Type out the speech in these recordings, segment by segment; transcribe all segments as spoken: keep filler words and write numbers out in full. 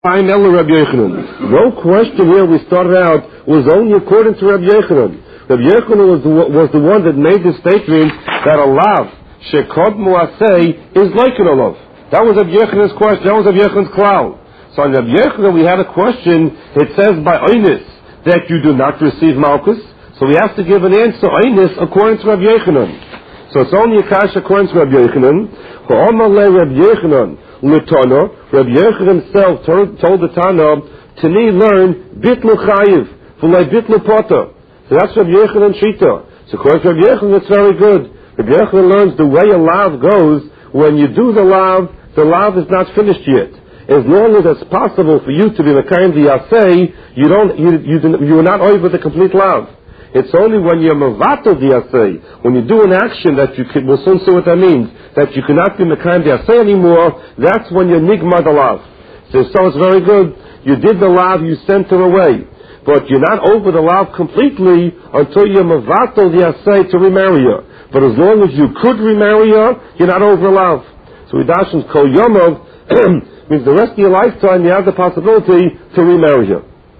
I'm Ella Rabbi Yochanan. No question here we started out was only according to Rabbi Yochanan. Rabbi Yochanan was the, was the one that made the statement that a lav shekod muasei is like an olav. That was Rabbi Yochanan's question. That was Rabbi Yochanan's cloud. So on Rabbi Yochanan we had a question. It says by oinus that you do not receive malchus. So we have to give an answer oinus according to Rabbi Yochanan. So it's only a kash according to Rabbi Yochanan. Ha'amalei Rabbi Yochanan. L'tana, Rabbi Yochanan himself told, told the Tana, Tani learn bitlu chayiv, v'lei bitlu potter. So that's Rabbi Yochanan shita. So according to Rabbi Yochanan, it's very good. Rabbi Yochanan learns the way a lav goes. When you do the lav, the lav is not finished yet. As long as it's possible for you to be mekayim the asay, you don't, you, you, you are not over the complete lav. It's only when you're mavato the asay, when you do an action that you can, we'll soon see what that means, that you cannot be mekayim the asay anymore, that's when you're nigma the lav. So, so it's very good. You did the lav, you sent her away. But you're not over the lav completely until you're mavato the asay to remarry her. But as long as you could remarry her, you're not over lav. So we dash in kol yomov, means the rest of your lifetime you have the possibility to remarry her.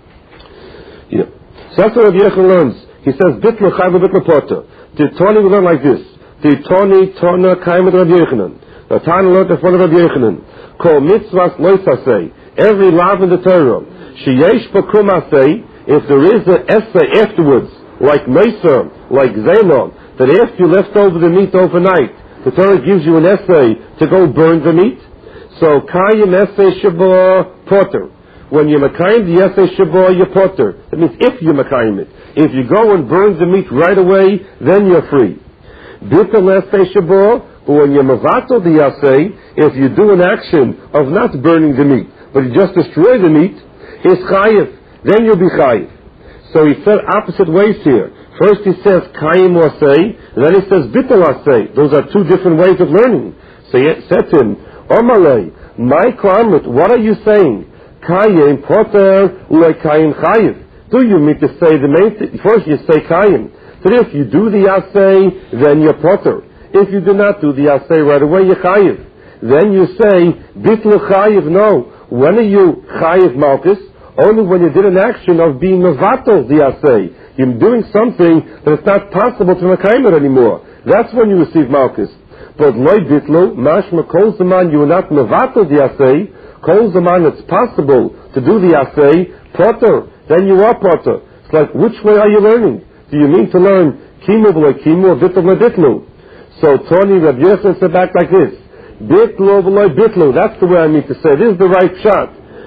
Yeah. So that's what Rabbi Yochanan learns. He says, bitlu chayv bitlu potter. The Tani will learn like this. The Tani, Tana, Kaim with Rabbi Yochanan. The Tani learned in front of Rabbi Yochanan. Kol mitzvahs loisasei. Every lav in the Torah. Sheyesh bakum asei. If there is an essay afterwards, like Mesa, like Zaynon, that after you left over the meat overnight, the Torah gives you an essay to go burn the meat. So, Kayim essay shabah potter. When you're makayim the essay shabah, you're potter. That means if you're makayim it. If you go and burn the meat right away, then you're free. Bitul essay shabah, but when you're mavato the essay, if you do an action of not burning the meat, but you just destroy the meat, it's chayiv. Then you'll be chayiv. So he said opposite ways here. First he says kayim assay, then he says bitul assay. Those are two different ways of learning. So he said to him, Omalei, my klamut, what are you saying? Kayim potter le kayim chayiv. Do you mean to say the main thing? First you say kayim. So if you do the assay, then you're potter. If you do not do the assay right away, you're chayiv. Then you say bitlu chayiv. No. When are you chayiv malchus? Only when you did an action of being mevatel the assay. You're doing something that it's not possible to mekayim it anymore. That's when you receive malchus. But loy bitlu, mashma kol zaman you are not mevatel the assay. Kol zaman it's possible to do the assay, potter. Then you are potter. It's like, which way are you learning? Do you mean to learn kimu v'lo kimu or bitlu v'lo bitlu? So Tony Rabbi Yochanan said back like this: bitlu v'lo bitlu. That's the way I mean to say. This is the right shot.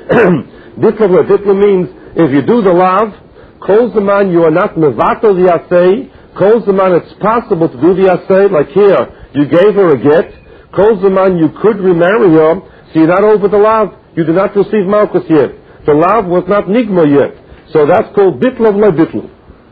Bitlu v'lo bitlu means if you do the lav, kol zaman you are not mevato the asay. Kol zaman it's possible to do the asay. Like here, you gave her a get. Kol zaman you could remarry her, so you're not over the lav. You do not receive malchus yet. The lav was not nigma yet. So that's called bitlu v'lo bitlu.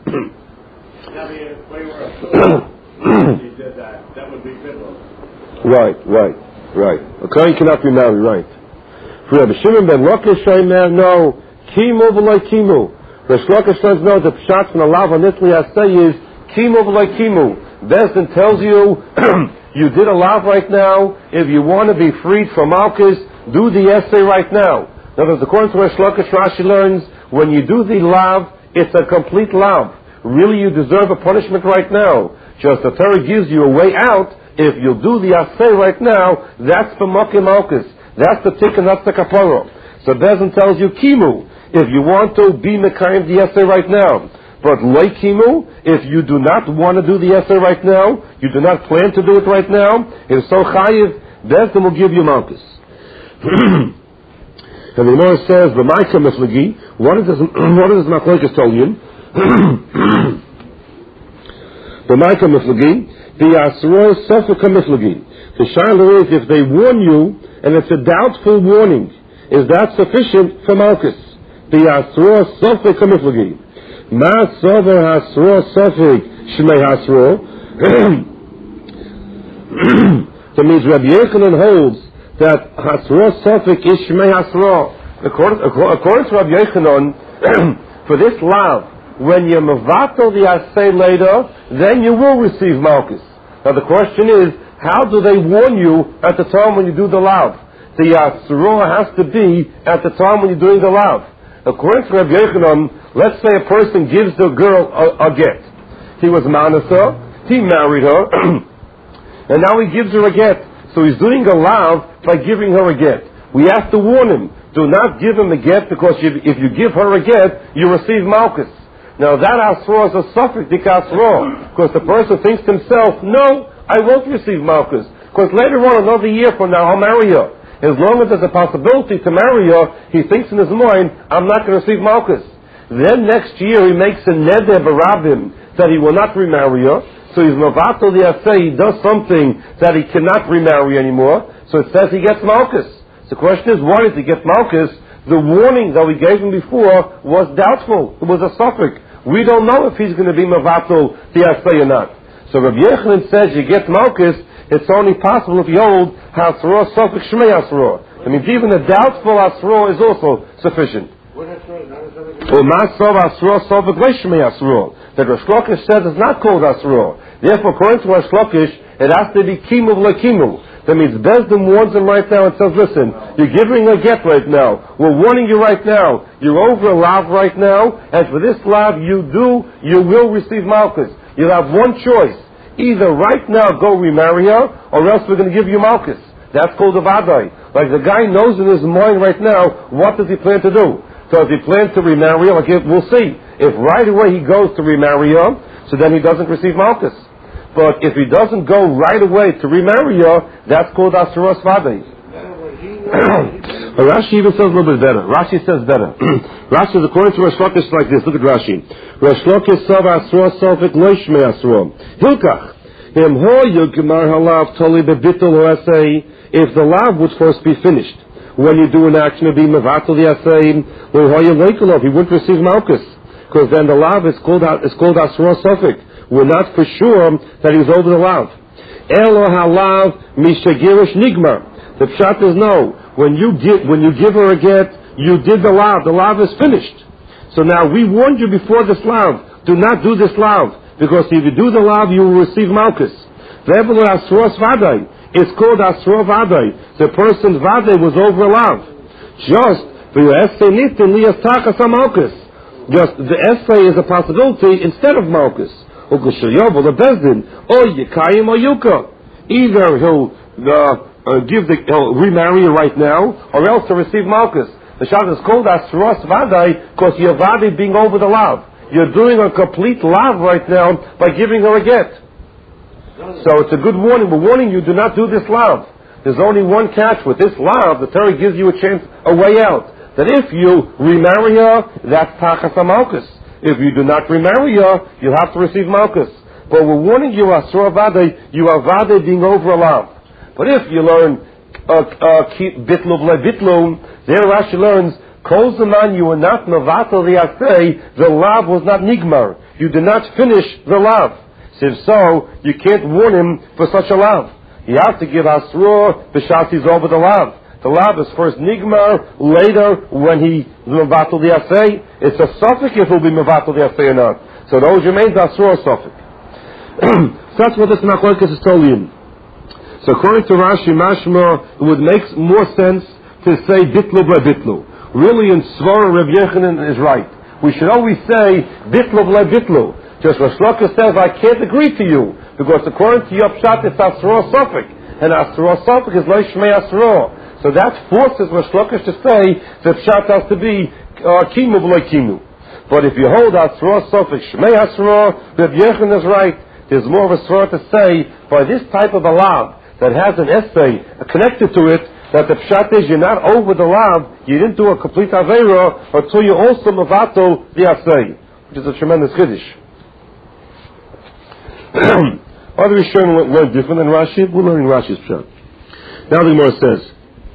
Right, right, right. A kohen cannot be married, right. For Rabbi Shimon ben Lakish, no, kimu v'lo kimu. Rabbi Lakish says no, the pshat from the lav on this asay is kimu v'lo kimu. Bezdin tells you, you did a lav right now, if you want to be freed from malchus, do the essay right now. In other words, according to Reish Lakish, Rashi learns, when you do the lav, it's a complete lav. Really, you deserve a punishment right now. Just the Torah gives you a way out. If you'll do the asay right now, that's the mokim malchus. That's the tikkun, that's the kapara. So Bezin tells you, kimu, if you want to be mekayim the asay right now. But loy kimu, if you do not want to do the asay right now, you do not plan to do it right now, if so chayiv, Bezin will give you malchus. And the Gemara says, "B'maika miflagi." What is this? What is this machlokes telling you? B'maika miflagi, the asro safeka miflagi. The shaila is if they warn you and it's a doubtful warning, is that sufficient for malchus? The asro safeka miflagi. Ma sover hasro safek shmei hasro. That means Rabbi Yochanan holds that Hasra Safek is Shmei Hasra. According, according to Rabbi Yochanan, for this lav, when you mevatel the asay later, then you will receive malchus. Now the question is, how do they warn you at the time when you do the lav? the Yasro has to be at the time when you're doing the lav. According to Rabbi Yochanan, let's say a person gives the girl a, a get. He was manasa, he married her, and now he gives her a get. So he's doing a lav by giving her a get. We have to warn him, do not give him a get, because if, if you give her a get, you receive malchus. Now that asro is a suffix, dikasro, because the person thinks to himself, no, I won't receive malchus, because later on, another year from now, I'll marry her. As long as there's a possibility to marry her, he thinks in his mind, I'm not going to receive malchus. Then next year he makes a neder barabim that he will not remarry her. So he's mavato the asay, he does something that he cannot remarry anymore. So it says he gets malchus. So the question is, why does he get malchus? The warning that we gave him before was doubtful. It was a suffix. We don't know if he's going to be mavato the asay or not. So Rabbi Yochanan says you get malchus. It's only possible if you hold Hasro Sofik Shmei Hasro. That means even a doubtful Hasro is also sufficient. Or Masov Hasro Sofik Shmei Hasro. That Rosh Lakish says it's not called Hasro. Therefore, according to Rosh Lakish, it has to be Kimu V'Lekimu. That means Bezdin warns him right now and says, listen, you're giving a get right now. We're warning you right now. You're over a lav right now, and for this lav you do, you will receive malchus. You'll have one choice. Either right now go remarry her, or else we're going to give you malchus. That's called a vadai. Like the guy knows in his mind right now, what does he plan to do? So if he plans to remarry her, like we'll see. If right away he goes to remarry her, so then he doesn't receive malchus. But if he doesn't go right away to remarry her, that's called asuras vadai. Rashi even says a little bit better. Rashi says better. Rashi says according to Rosh Lakish like this. Look at Rashi. Rosh Lakish sav asro sofik loishme asro. Hilkach. Him ho yugmar halav toli bebitul asay. If the lav would first be finished, when you do an action of being mevatel the asay, lo ho yelekulov, he wouldn't receive malchus, because then the lav is called out is called asro sofik. We're not for sure that he's over the lav. Elo halav mishagirish nigmar. The pshat is no. When you give when you give her a get, you did the lav. The lav is finished. So now we warned you before this lav. Do not do this lav, because if you do the lav, you will receive malchus. Therefore, asros vadai. It's called asro vadai. The person's vadai was over a lav. Just the essay nitin liyastachas malchus. Just the essay is a possibility instead of malchus. Ukashayov or the bezdin or yikayim or yuka. Either he'll the Uh, give the, uh, remarry right now, or else to receive malchus. The shot is called asros vadai because you're vadai being over the lav. You're doing a complete lav right now by giving her a get. So it's a good warning. We're warning you, do not do this lav. There's only one catch with this lav. The Torah gives you a chance, a way out. That if you remarry her, that's tachas malchus. If you do not remarry her, you'll have to receive malchus. But we're warning you, asro vadai, you are vadai being over a lav. But if you learn bitlu b'le bitlu, there Rashi learns kol zaman you were not mevatel the asay, the lav was not nigmar. You did not finish the lav. So if so, you can't warn him for such a lav. You have to give asror b'shas he's over the lav. The lav is first nigmar, later when he mevatel the asay. It's a suffix if he'll be mevatel the asay or not. So those remains asror suffix. So that's what this machlokes is telling you. So according to Rashi Mashma, it would make more sense to say bitlu b'le bitlu. Really, in Svara, Rav Yochanan is right. We should always say bitlu b'le bitlu. Just Rosh Lakish says, I can't agree to you, because according to your pshat, it's asro sofik, and asro sofik is lo shmei asro. So that forces Rosh Lakish to say the pshat has to be kimu b'le kimu. But if you hold asro sofik shmei asro, Rav Yochanan is right. There's more of a svara to say by this type of a lav that has an essay connected to it, that the pshat is you're not over the lav, you didn't do a complete aveira until you also mevato the essay, which is a tremendous chiddush. Other Rishonim learn different than Rashi. We're learning Rashi's pshat. Now the Gemara says,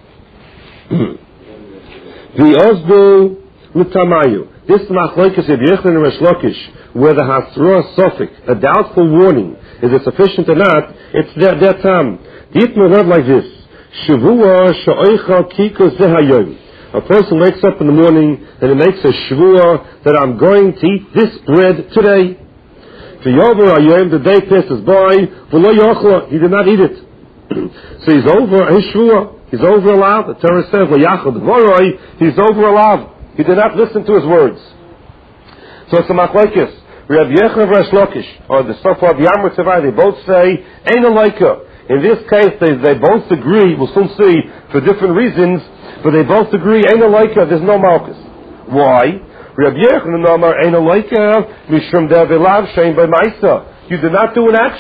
"V'ozdu l'tamayu." This machlokes of Yochanan and Rosh Lakish, where the hasra suffix, a doubtful warning, is it sufficient or not? It's their, their time. The Yitma read like this: Shavua sha'oicha kiko zehayom. A person wakes up in the morning and he makes a shavua that I'm going to eat this bread today. V'yover hayom, the day passes by, v'lo yochla, he did not eat it. So he's over his shavua. He's over allowed. The Torah says, "V'yachad Voroi," he's over allowed. He did not listen to his words. So it's a machlokes. Rabbi Yechon and Resh Lakish, or the so-called Yamar Tzavai, they both say, "Ein Aleika." In this case, they, they both agree. We'll soon see for different reasons, but they both agree, "Ein Aleika." There's no malchus. Why? Rabbi Yechon and Amar, "Ein Aleika," mishum de'velav shein by ma'isa. You did not do an action.